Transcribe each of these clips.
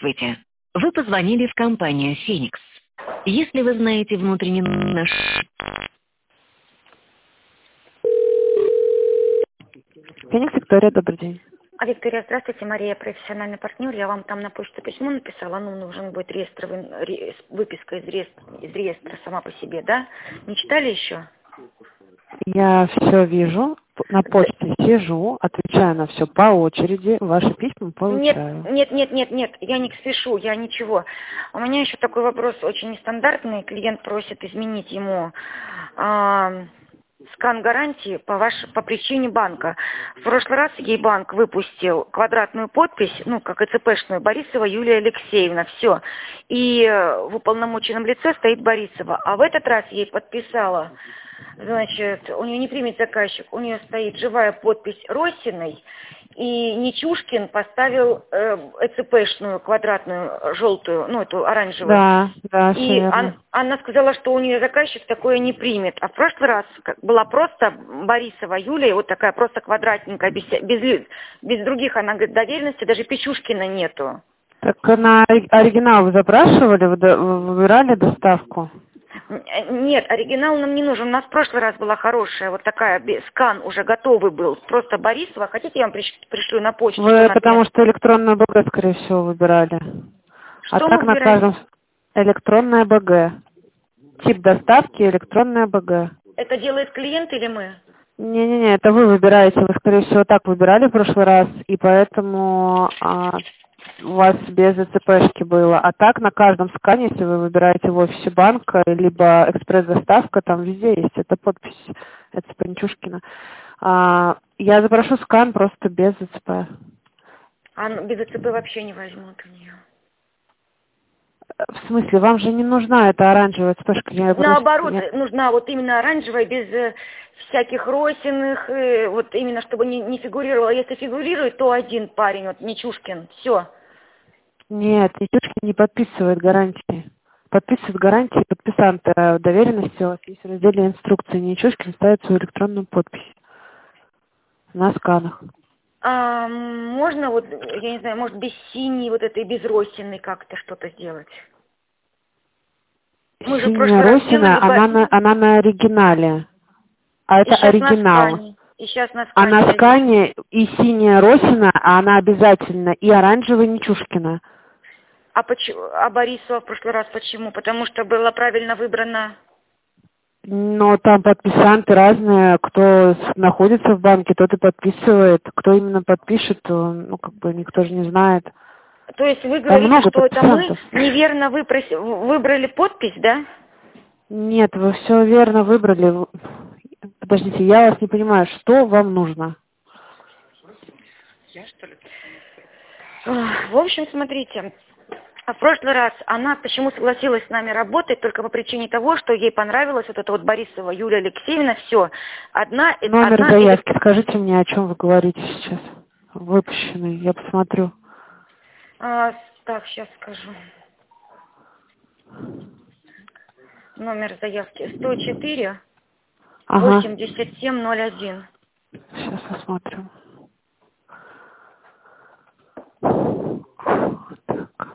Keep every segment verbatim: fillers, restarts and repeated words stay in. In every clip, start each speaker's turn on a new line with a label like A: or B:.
A: Здравствуйте. Вы позвонили в компанию «Феникс». Если вы знаете внутренний наш...
B: Феникс, Виктория, добрый день.
C: А, Виктория, здравствуйте, Мария, профессиональный партнер. Я вам там на почту письмо написала, ну, нужен будет реестровый, ре, выписка из реестра, из реестра сама по себе, да? Не читали еще?
B: Я все вижу, на почте сижу, отвечаю на все по очереди, ваши письма получаю.
C: Нет, нет, нет, нет, нет, я не спешу, я ничего. У меня еще такой вопрос очень нестандартный. Клиент просит изменить ему э, скан гарантии по, ваш, по причине банка. В прошлый раз ей банк выпустил квадратную подпись, ну, как ИЦПшную, Борисова Юлия Алексеевна, все. И в уполномоченном лице стоит Борисова. А в этот раз ей подписала... Значит, у нее не примет заказчик, у нее стоит живая подпись Росиной, и Нечушкин поставил э, ЭЦПшную квадратную, желтую, ну, эту оранжевую.
B: Да, да, все
C: И
B: верно.
C: он, она сказала, что у нее заказчик такое не примет. А в прошлый раз как, была просто Борисова Юлия, вот такая просто квадратненькая, без, без, без других, она говорит, доверенности, даже Печушкина нету.
B: Так на оригинал вы запрашивали, вы, до, вы выбирали доставку?
C: Нет, оригинал нам не нужен. У нас в прошлый раз была хорошая, вот такая, скан уже готовый был. Просто Борисова. Хотите, я вам приш, пришлю на почту?
B: Вы
C: что
B: потому
C: например...
B: что электронную БГ, скорее всего, выбирали.
C: Что
B: А
C: мы
B: так на
C: выбираем?
B: каждом электронная БГ. Тип доставки электронная БГ.
C: Это делает клиент или мы?
B: Не-не-не, это вы выбираете. Вы, скорее всего, так выбирали в прошлый раз, и поэтому а, у вас без ЭЦПшки было. А так на каждом скане, если вы выбираете в офисе банка, либо экспресс-доставка, там везде есть эта подпись ЭЦП Нечушкина. А, я запрошу скан просто без ЭЦП.
C: А без ЭЦП вообще не возьмут у нее.
B: В смысле, вам же не нужна эта оранжевая ЭЦПшка? Я говорю,
C: Наоборот,
B: я...
C: нужна вот именно оранжевая, без э, всяких Росиных, э, вот именно чтобы не, не фигурировала. Если фигурирует, то один парень, вот Нечушкин, все.
B: Нет, Нечушкин не подписывает гарантии. Подписывает гарантии подписант э, доверенности. У вас есть в разделе инструкции. Нечушкин ставит свою электронную подпись на сканах.
C: А можно вот, я не знаю, может без синей вот этой, без Росиной как-то что-то сделать? Мы же в прошлый
B: Синяя
C: раз делали...
B: Росина, она на, она на оригинале. А
C: И
B: это
C: сейчас на
B: оригинал.
C: скане. И сейчас на
B: А
C: скане.
B: на
C: я вижу.
B: скане и синяя Росина, а она обязательно, и оранжевая Нечушкина.
C: А, почему, а Борисова в прошлый раз почему? Потому что было правильно выбрано...
B: Но там подписанты разные, кто с- находится в банке, тот и подписывает. Кто именно подпишет, то, ну, как бы никто же не знает.
C: То есть вы
B: Там
C: говорите,
B: много
C: что это мы
B: подписантов.
C: неверно выпрос... выбрали подпись, да?
B: Нет, вы все верно выбрали. Вы- Подождите, я вас не понимаю, что вам нужно?
C: Я что ли? Ах, В общем, смотрите, а в прошлый раз она почему согласилась с нами работать только по причине того, что ей понравилась вот эта вот Борисова Юлия Алексеевна, все. Одна, э,
B: Номер
C: одна
B: заявки.
C: эле-
B: Скажите мне, о чем вы говорите сейчас. Выпущенный, я посмотрю.
C: а, так, сейчас скажу. Номер заявки сто четыре
B: Ага,
C: восемьдесят семь ноль один.
B: сейчас посмотрим. Так.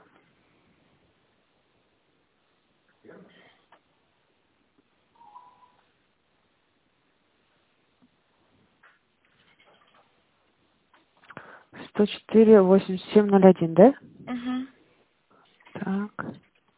B: сто четыре восемьдесят семь ноль один, да?
C: Угу.
B: Так.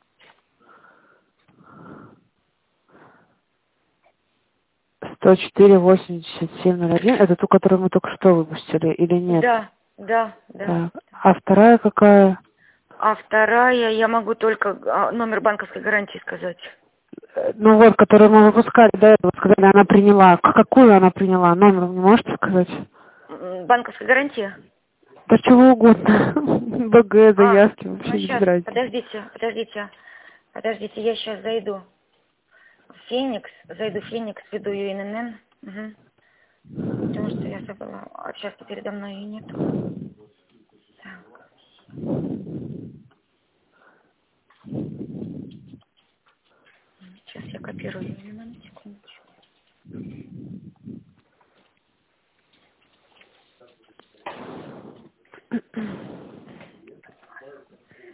B: сто четыре восемьдесят семь ноль один. Это ту, которую мы только что выпустили, или нет?
C: Да, да, да.
B: Так. А вторая какая?
C: А вторая, я могу только а, номер банковской гарантии сказать.
B: Э, Ну вот, которую мы выпускали до этого, сказали, она приняла. К- Какую она приняла? Номер вы не можете сказать?
C: М, Банковская гарантия?
B: Да чего угодно. БГ,
C: А,
B: заявки,
C: ну
B: вообще не без
C: сейчас,
B: разницы.
C: подождите, подождите, подождите, я сейчас зайду в Феникс, зайду в Феникс, введу ее ИНН, угу. Потому что я забыла, а сейчас передо мной ее нету. Так, сейчас я копирую ее на секундочку.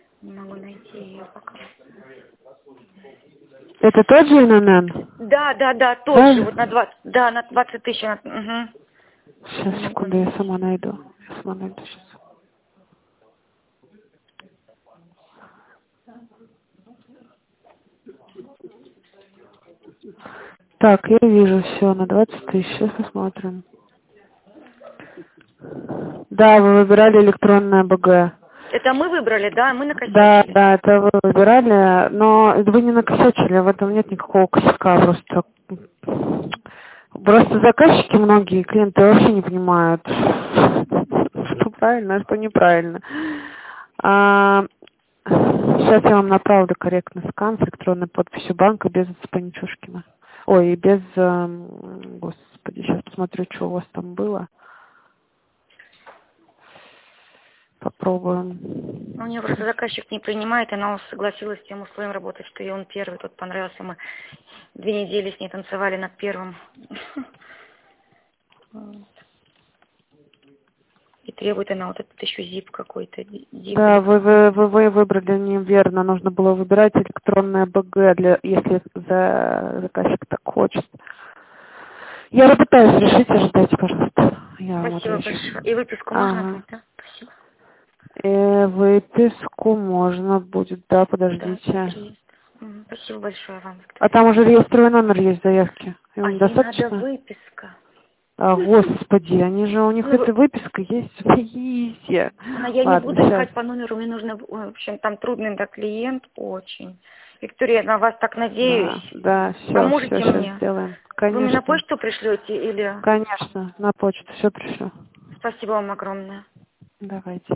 C: Не могу найти ее пока.
B: Это тот же эн эн эн?
C: Да, да, да, тот
B: Да?
C: же, вот на двадцать, да, на двадцать тысяч. Угу.
B: Сейчас, секунду, я сама найду. Я сама найду сейчас. Так, я вижу все на двадцать тысяч. Сейчас посмотрим. Да, вы выбирали электронное бэ гэ.
C: Это мы выбрали, да? Мы накосячили.
B: Да, да, это вы выбирали, но вы не накосячили, в этом нет никакого косяка, просто... Просто заказчики, многие клиенты вообще не понимают, что правильно, а что неправильно. А, сейчас я вам направлю корректный скан с электронной подписью банка без Паничушкина. Ой, без... Господи, сейчас посмотрю, что у вас там было. Попробуем.
C: У нее просто заказчик не принимает, и она согласилась с тем условием работать, что ей он первый, тот понравился. Мы две недели с ней танцевали над первым. И требует она вот этот еще зип какой-то.
B: Да, вы, вы, вы, вы выбрали неверно. Нужно было выбирать электронное бэ гэ, для, если за, заказчик так хочет. Я попытаюсь решить, ожидайте, пожалуйста. Я
C: Спасибо большое. И выписку можно
B: ага.
C: отдать, да? Спасибо.
B: Э, выписку можно будет, да, подождите.
C: Да, спасибо большое вам, Виктория.
B: А там уже реестровый номер есть заявки. Его
C: а
B: не достаточно?
C: Надо выписка.
B: А, господи, они же, у них
C: Ну,
B: эта выписка есть в ИИСе.
C: Но я
B: Ладно,
C: не буду
B: сейчас.
C: искать по номеру, мне нужно, в общем, там трудный да, клиент очень. Виктория, на вас так надеюсь.
B: Да, да, все,
C: Поможете
B: все,
C: мне?
B: сейчас сделаем. Конечно.
C: Вы мне на почту пришлете или?
B: Конечно, на почту все пришлю.
C: Спасибо вам огромное.
B: Давайте.